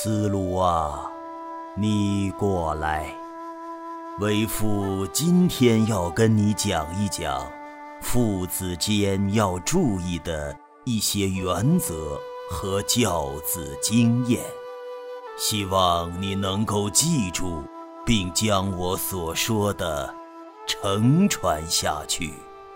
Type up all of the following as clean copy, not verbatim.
子路啊，你过来。为父今天要跟你讲一讲父子间要注意的一些原则和教子经验，希望你能够记住，并将我所说的承传下去。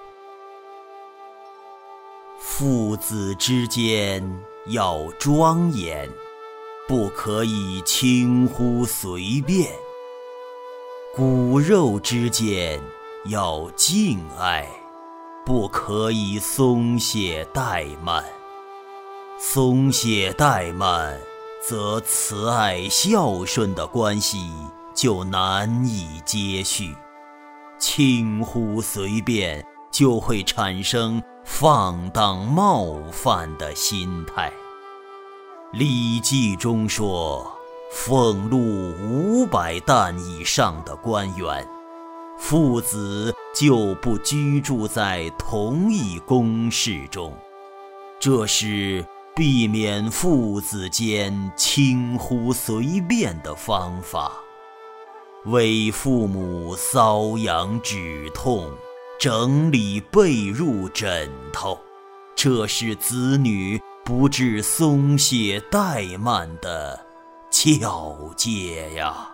父子之间要庄严，不可以轻忽随便；骨肉之间要敬爱，不可以松懈怠慢。松懈怠慢，则慈爱孝顺的关系就难以接续；轻忽随便，就会产生放荡冒犯的心态。《礼记》中说，俸禄500担以上的官员，父子就不居住在同一宫室中，这是避免父子间轻忽随便的方法。为父母搔痒止痛，整理被褥枕头，这是子女不致松懈怠慢的教诫呀。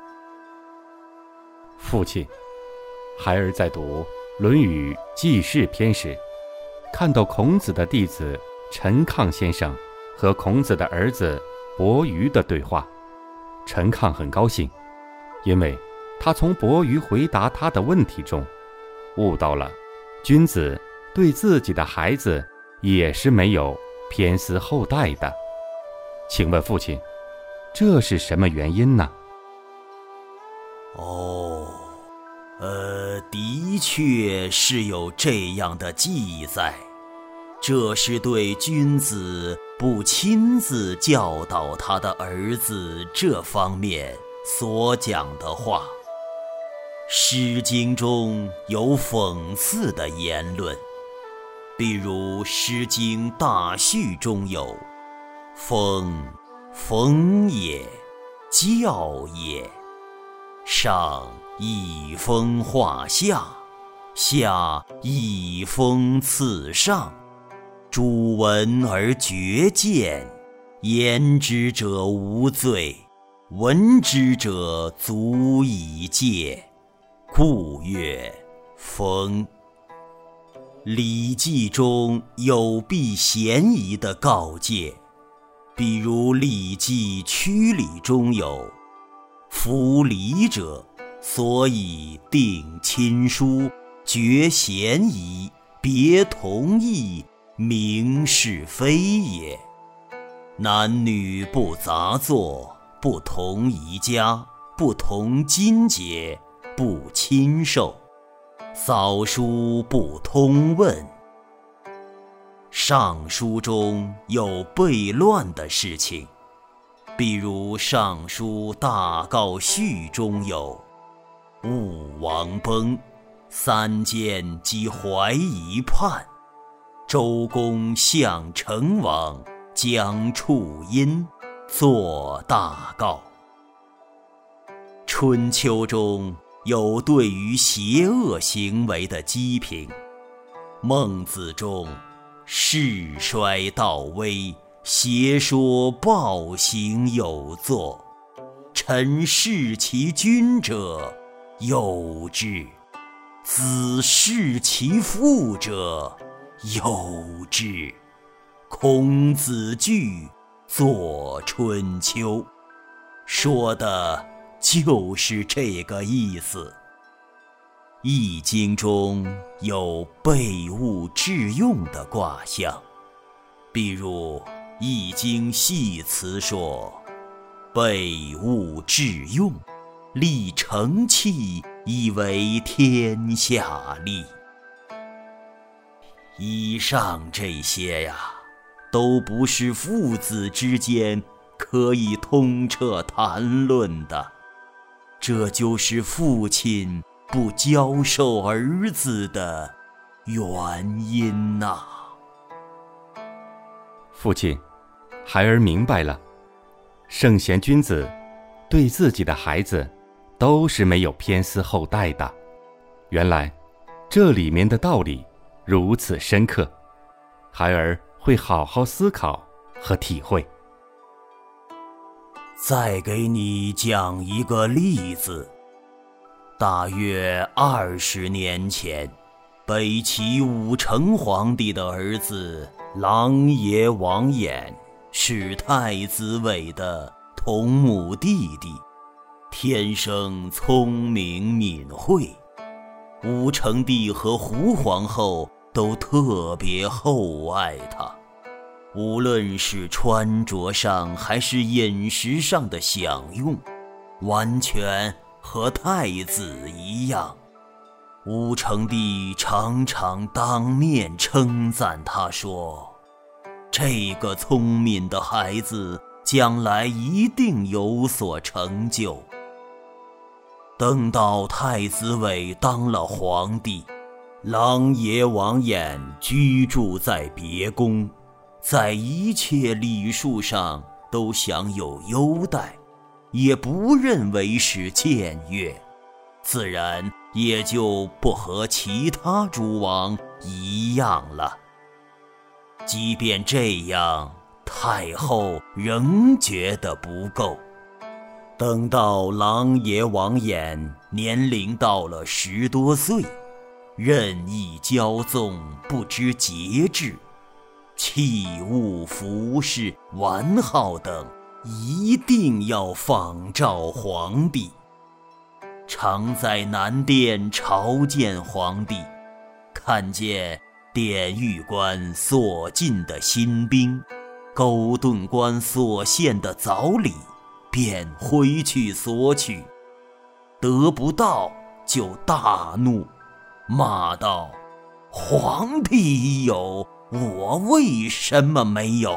父亲，孩儿在读《论语记事篇》时，看到孔子的弟子陈亢先生和孔子的儿子伯鱼的对话。陈亢很高兴，因为他从伯鱼回答他的问题中悟到了君子对自己的孩子也是没有偏私后代的。请问父亲，这是什么原因呢？ 的确是有这样的记载，这是对君子不亲自教导他的儿子这方面所讲的话。《诗经》中有讽刺的言论，比如《诗经·大序》中有风，风也，教也。上以风化下，下以风刺上。主闻而觉见，言之者无罪，闻之者足以戒，故曰风。《礼记》中有避嫌疑的告诫，比如《礼记·曲礼》中有夫礼者，所以定亲疏，决嫌疑，别同意，明是非也。男女不杂作，不同宜家，不同金节，不亲授，扫书不通问。尚书中有悖乱的事情，比如《尚书大诰序》中有武王崩，三监及怀疑叛，周公向成王，将处因，作大诰。春秋中有对于邪恶行为的讥评，孟子中世衰道危，邪说暴行有作，臣弑其君者有之，子弑其父者有之。孔子句作春秋，说的就是这个意思。易经中有备物致用的卦象，比如易经系辞说备物致用，立成器，以为天下利。以上这些呀，都不是父子之间可以通彻谈论的，这就是父亲不教授儿子的原因父亲，孩儿明白了。 圣贤君子对自己的孩子都是没有偏私后代的。原来这里面的道理如此深刻，孩儿会好好思考和体会。 再给你讲一个例子。大约20年前，北齐武成皇帝的儿子琅琊王衍是太子位的同母弟弟，天生聪明敏慧。武成帝和胡皇后都特别厚爱他，无论是穿着上还是饮食上的享用，完全和太子一样。武成帝常常当面称赞他说，这个聪明的孩子将来一定有所成就。等到太子位当了皇帝，琅琊王衍居住在别宫，在一切礼数上都享有优待，也不认为是僭越，自然也就不和其他诸王一样了。即便这样，太后仍觉得不够。等到琅琊王衍年龄到了10多岁，任意骄纵，不知节制，器物服饰玩好等一定要仿照皇帝。常在南殿朝见皇帝，看见典狱官所进的新兵，勾顿官所献的枣礼，便回去索取，得不到就大怒，骂道：皇帝有，我为什么没有？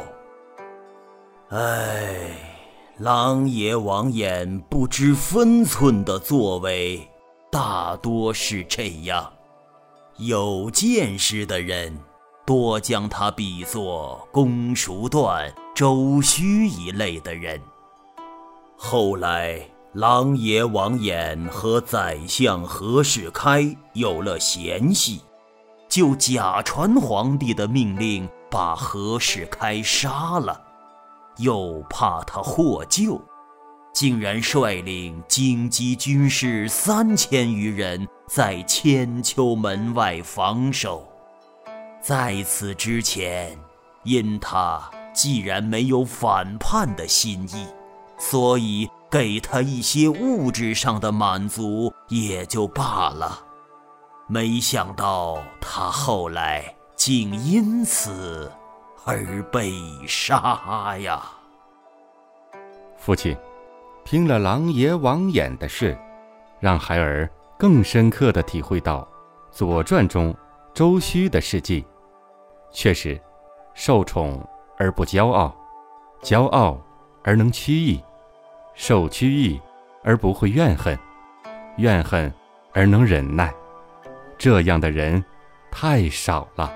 琅琊王衍不知分寸的作为大多是这样，有见识的人多将他比作公叔段、周须一类的人。后来琅琊王衍和宰相何世开有了嫌隙，就假传皇帝的命令把何世开杀了，又怕他获救，竟然率领京畿军士3000余人在千秋门外防守。在此之前，因他既然没有反叛的心意，所以给他一些物质上的满足也就罢了。没想到他后来竟因此而被杀呀！ 父亲听了琅琊王衍的事，让孩儿更深刻地体会到《左传》中周须的事迹。确实，受宠而不骄傲，骄傲而能屈意，受屈意而不会怨恨，怨恨而能忍耐，这样的人太少了。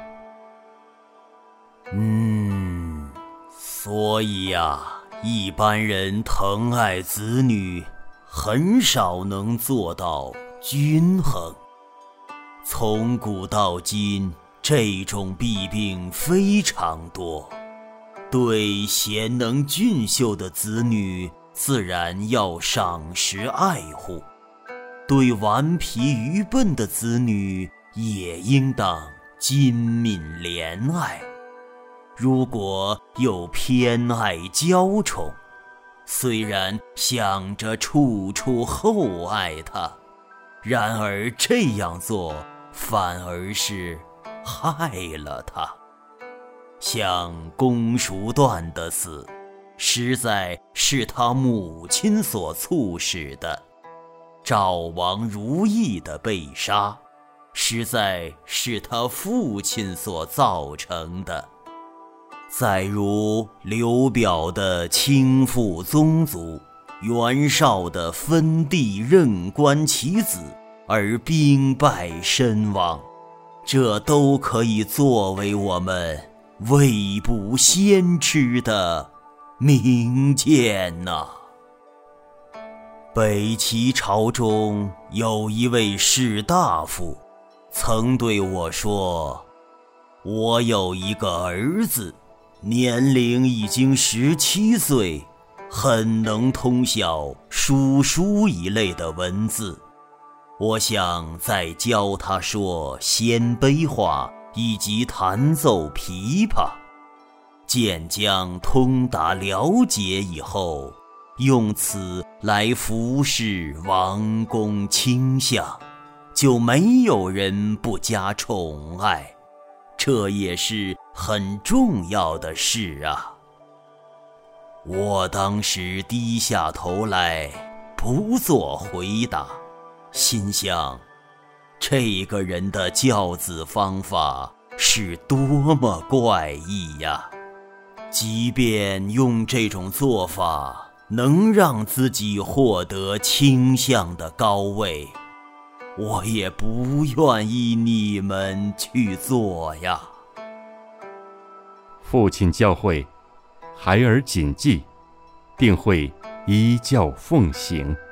所以呀，一般人疼爱子女，很少能做到均衡。从古到今，这种弊病非常多。对贤能俊秀的子女，自然要赏识爱护；对顽皮愚笨的子女，也应当精敏怜爱。如果又偏爱娇宠，虽然想着处处厚爱他，然而这样做反而是害了他。像公叔段的死，实在是他母亲所促使的；赵王如意的被杀，实在是他父亲所造成的。再如刘表的倾覆宗族，袁绍的分地任官其子而兵败身亡，这都可以作为我们未卜先知的明鉴呐。北齐朝中有一位士大夫，曾对我说，我有一个儿子，年龄已经17岁，很能通晓书书一类的文字，我想再教他说鲜卑话以及弹奏琵琶，渐将通达了解以后，用此来服侍王公卿相，就没有人不加宠爱，这也是很重要的事啊。我当时低下头来，不做回答，心想，这个人的教子方法是多么怪异呀！即便用这种做法能让自己获得卿相的高位，我也不愿意你们去做呀。 父亲教诲，孩儿谨记，定会依教奉行。